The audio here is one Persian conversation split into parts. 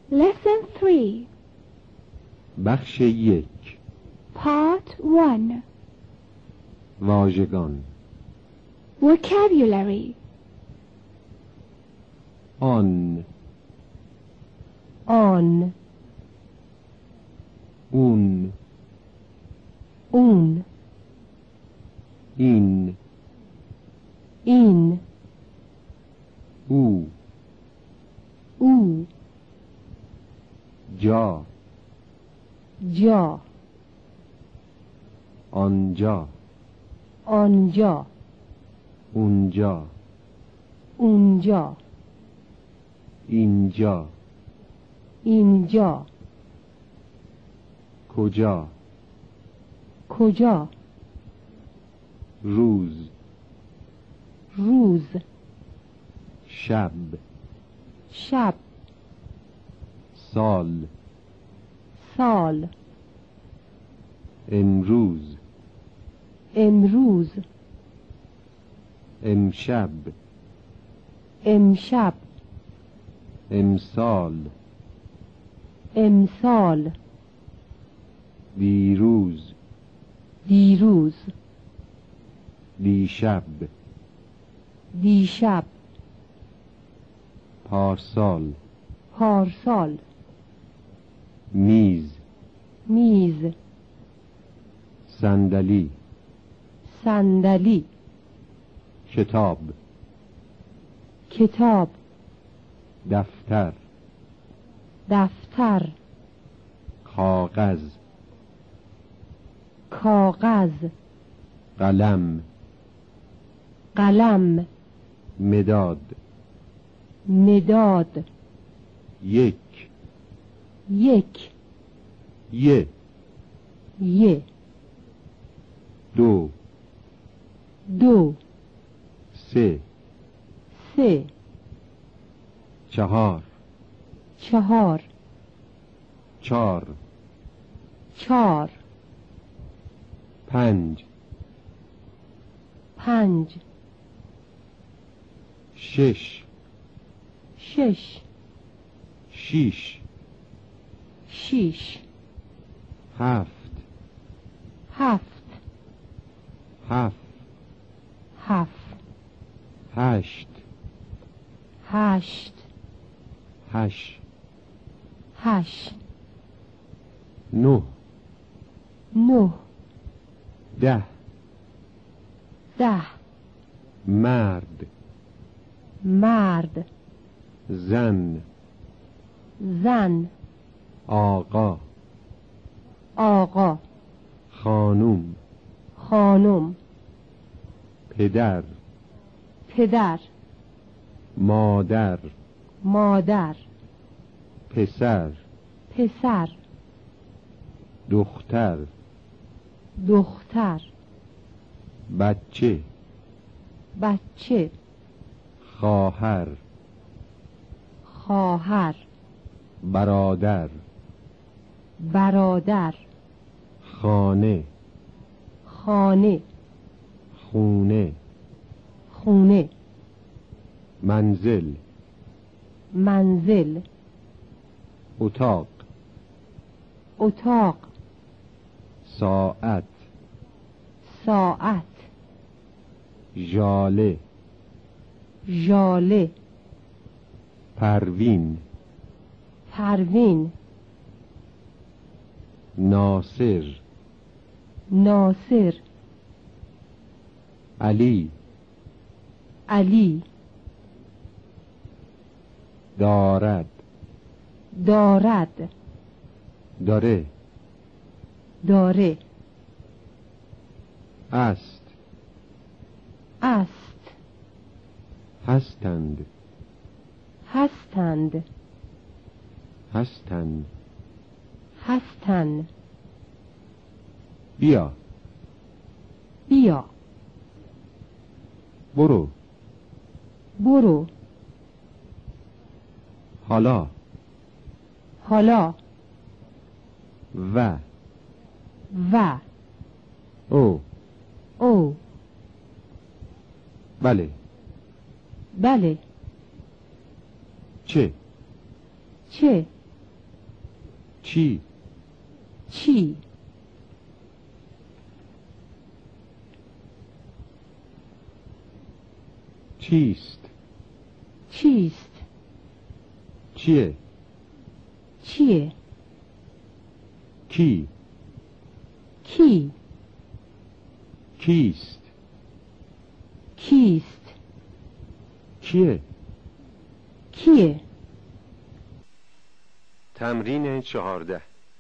Lesson 3 بخش 1 Part 1 واژگان Vocabulary آن on, اون un, این in, او u, جا ja, آنجا onja, اونجا unja, اینجا inja, کجا کجا، روز روز، شب شب، سال سال، امروز امروز، امشب امشب، امسال امسال، دیروز دیروز، دیشب دیشب، پارسال پارسال، میز میز، صندلی صندلی، کتاب کتاب، دفتر دفتر، کاغذ کاغذ، قلم قلم، مداد مداد، یک یک، یه دو دو، سه سه، چهار چهار، چار چار، پنج پنج، شش شش، شیش شیش، هفت هفت، هفت هفت، هشت هشت، هشت هشت، نه نه، ده ده، مرد مرد، زن زن، آقا آقا، خانوم خانم، پدر پدر، مادر مادر، پسر پسر، دختر دختر، بچه بچه، خواهر خواهر، برادر برادر، خانه خانه، خونه خونه، منزل منزل، اتاق اتاق، ساعت ساعت، ژاله ژاله، پروین پروین، ناصر ناصر، علی علی، دارد دارد، داره داره، است است، هستند هستند، هستند هستند، بیا بیا، برو برو، حالا حالا، و و، او او، بله بله، چه چه، چی؟ چی؟ چیست؟ چیست؟ چیه؟ چیه؟ کی؟ کی؟ کیست؟ کیست؟ کیه؟ کیه؟ تمرین 14.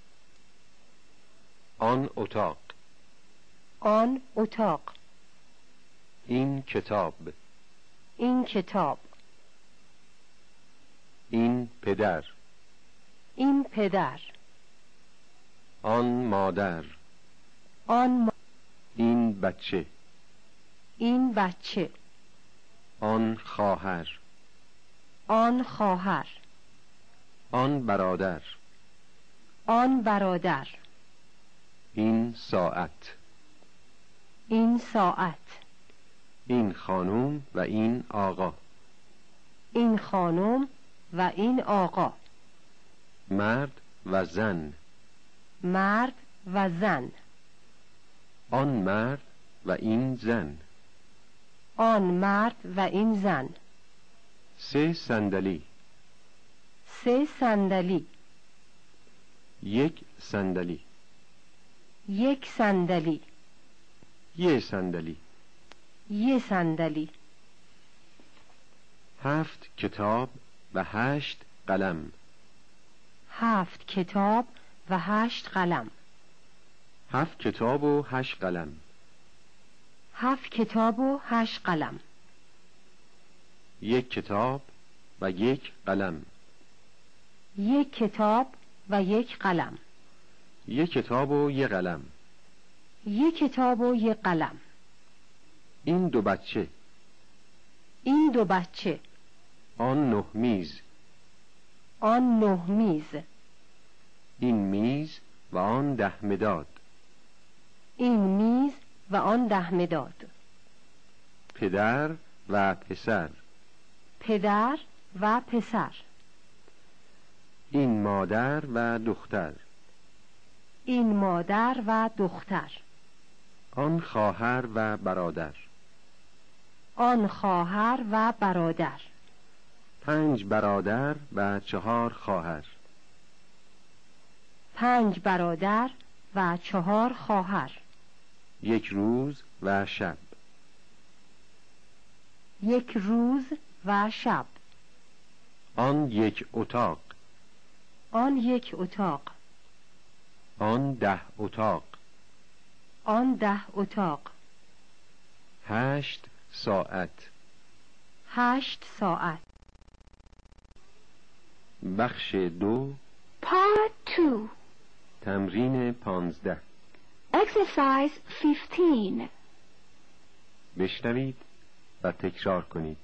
آن اتاق. آن اتاق. این کتاب. این کتاب. این پدر. این پدر. آن مادر. آن این بچه. این بچه. آن خواهر. آن خواهر. آن برادر. آن برادر. این ساعت. این ساعت. این خانم و این آقا. این خانم و این آقا. مرد و زن. مرد و زن. آن مرد و این زن. آن مرد و این زن. 3 صندلی. 3 صندلی. 1 صندلی. 1 صندلی. 1 صندلی. 1 صندلی. 7 کتاب و 8 قلم. 7 کتاب و 8 قلم. 7 کتاب و 8 قلم. 7 کتاب و 8 قلم. 1 کتاب و 1 قلم. 1 کتاب و 1 قلم. 1 کتاب و 1 قلم. 1 کتاب و 1 قلم. این 2 بچه. این 2 بچه. آن 9 میز. آن 9 میز. این میز و آن 10 مداد. این میز و آن 10 مداد. پدر و پسر. پدر و پسر. این مادر و دختر. این مادر و دختر. آن خواهر و برادر. آن خواهر و برادر. 5 برادر و 4 خواهر. 5 برادر و 4 خواهر. 1 روز و شب. 1 روز و شب. آن 1 اتاق. آن 1 اتاق. آن 10 اتاق. آن 10 اتاق. 8 ساعت. 8 ساعت. بخش 2. Part 2. تمرین 15. Exercise 15. بشنوید و تکرار کنید.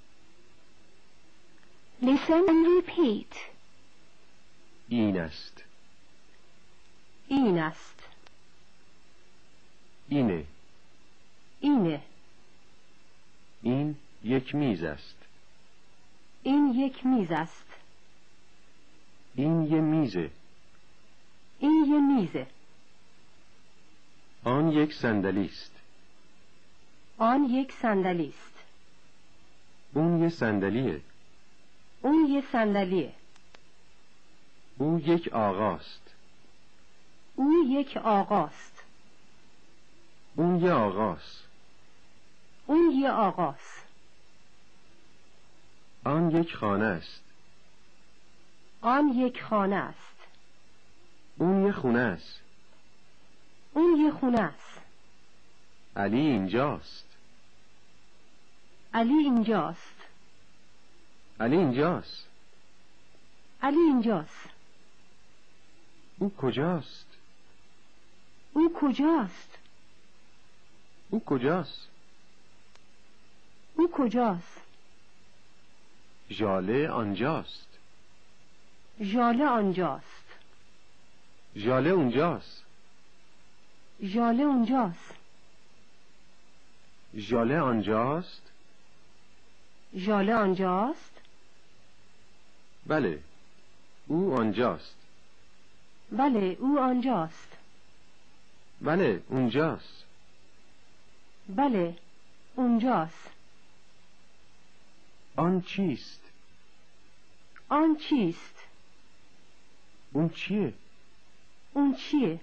Listen and repeat. این است. این است. اینه. اینه. این 1 میز است. این 1 میز است. این 1 میزه. این 1 میزه. آن 1 صندلی است. آن 1 صندلی است. اون 1 صندلیه. اون 1 صندلیه. او 1 آقاست. او 1 آقاست. اون 1 آقاست. اون 1 آقاست. آن 1 خانه است. آن 1 خانه است. اون 1 خونه است. اون 1 خونه است. علی اینجاست. علی اینجاست. علی اینجاست. علی اینجاست. او کجاست؟ او کجاست. او کجاست؟ او کجاست. ژاله آنجاست. ژاله آنجاست. ژاله اونجاست. ژاله اونجاست. ژاله آنجاست. ژاله آنجاست. بله. او آنجاست. بله او آنجاست. بله اونجاست. بله اونجاست. آن چیست؟ آن چیست؟ اون چیه؟ اون چیه؟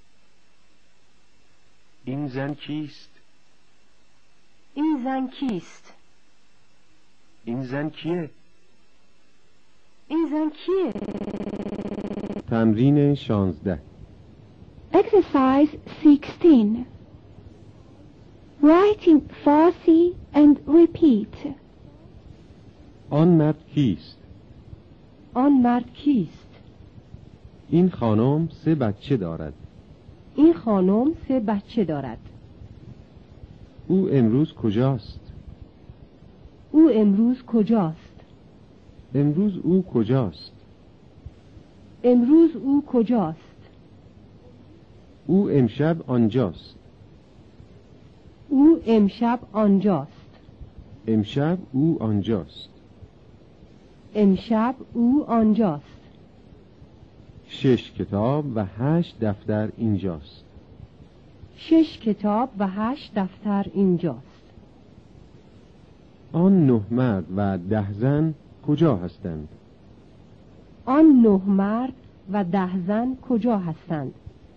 این زن کیست؟ این زن کیست؟ این زن کیه؟ این زن کیه؟ تمرین 16. Exercise 16. Write in Farsi and repeat. آن مرد کیست؟ آن مرد کیست؟ این خانم 3 بچه دارد. این خانم 3 بچه دارد. او امروز کجاست؟ او امروز کجاست؟ امروز او کجاست؟ امروز او کجاست؟ او امشب آنجاست. او امشب آنجاست. امشب او آنجاست. امشب او آنجاست. 6 کتاب و 8 دفتر اینجاست. 6 کتاب و 8 دفتر اینجاست. آن 9 مرد و 10 زن کجا هستند؟ آن 9 مرد و 10 زن کجا هستند؟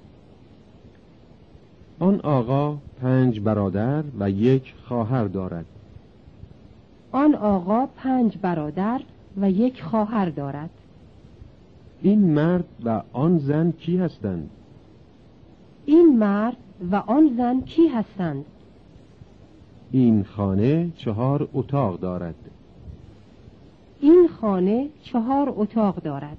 آن آقا 5 برادر و 1 خواهر دارد. آن آقا 5 برادر و 1 خواهر دارد. این مرد و آن زن کی هستند؟ این مرد و آن زن کی هستند؟ این خانه 4 اتاق دارد. این خانه 4 اتاق دارد.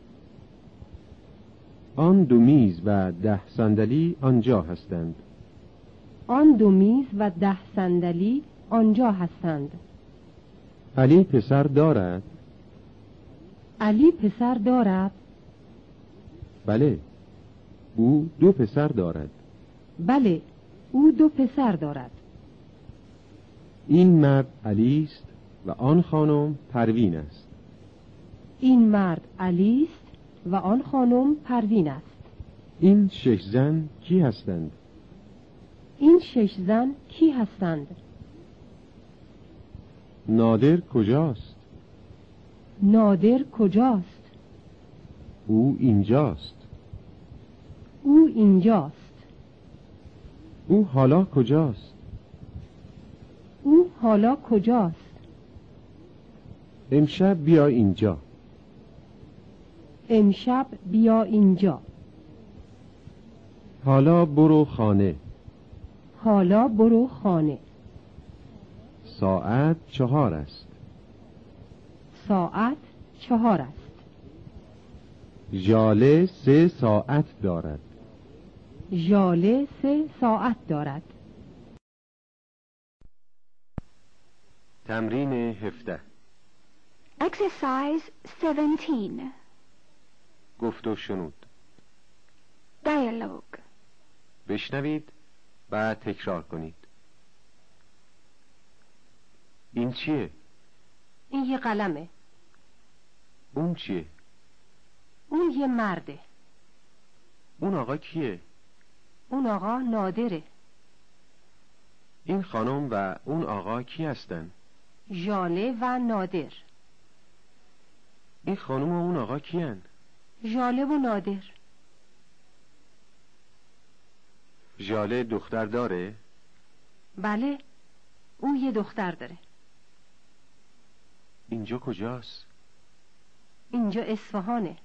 آن 2 میز و 10 صندلی آنجا هستند. آن 2 میز و 10 صندلی آنجا هستند. علی پسر دارد؟ علی پسر دارد؟ بله. او 2 پسر دارد. بله او 2 پسر دارد. این مرد علی است و آن خانم پروین است. این مرد علی است و آن خانم پروین است. این 6 زن کی هستند؟ این 6 زن کی هستند؟ نادر کجاست؟ نادر کجاست؟ او اینجاست. او اینجاست. او حالا کجاست؟ او حالا کجاست؟ امشب بیا اینجا. امشب بیا اینجا. حالا برو خانه. حالا برو خانه. ساعت 4 است. ساعت 4 است. ژاله 3 ساعت دارد. ژاله 3 ساعت دارد. تمرین 17. Exercise 17. گفت و شنود. Dialogue. بشنوید و تکرار کنید. این چیه؟ این یه قلمه. اون چیه؟ اون یه مرده. اون آقا کیه؟ اون آقا نادره. این خانم و اون آقا کی هستن؟ ژاله و نادر. این خانم و اون آقا کیان؟ ژاله و نادر. ژاله دختر داره؟ بله او یه دختر داره. اینجا کجاست؟ اینجا اصفهانه.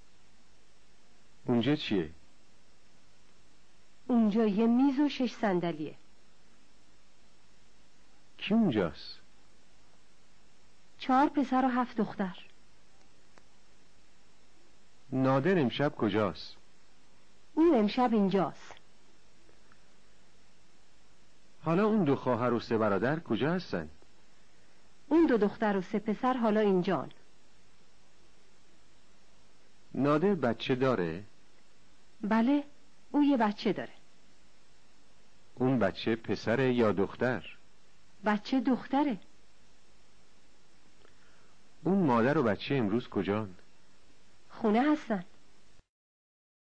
اونجا چیه؟ اونجا یه میز و 6 صندلیه. کی اونجاست؟ 4 پسر و 7 دختر. نادر امشب کجاست؟ اون امشب اینجاست. حالا اون 2 خواهر و 3 برادر کجا هستن؟ اون 2 دختر و 3 پسر حالا اینجان. نادر بچه داره؟ بله او یه بچه داره. اون بچه پسره یا دختر؟ بچه دختره. اون مادر و بچه امروز کجان؟ خونه هستن.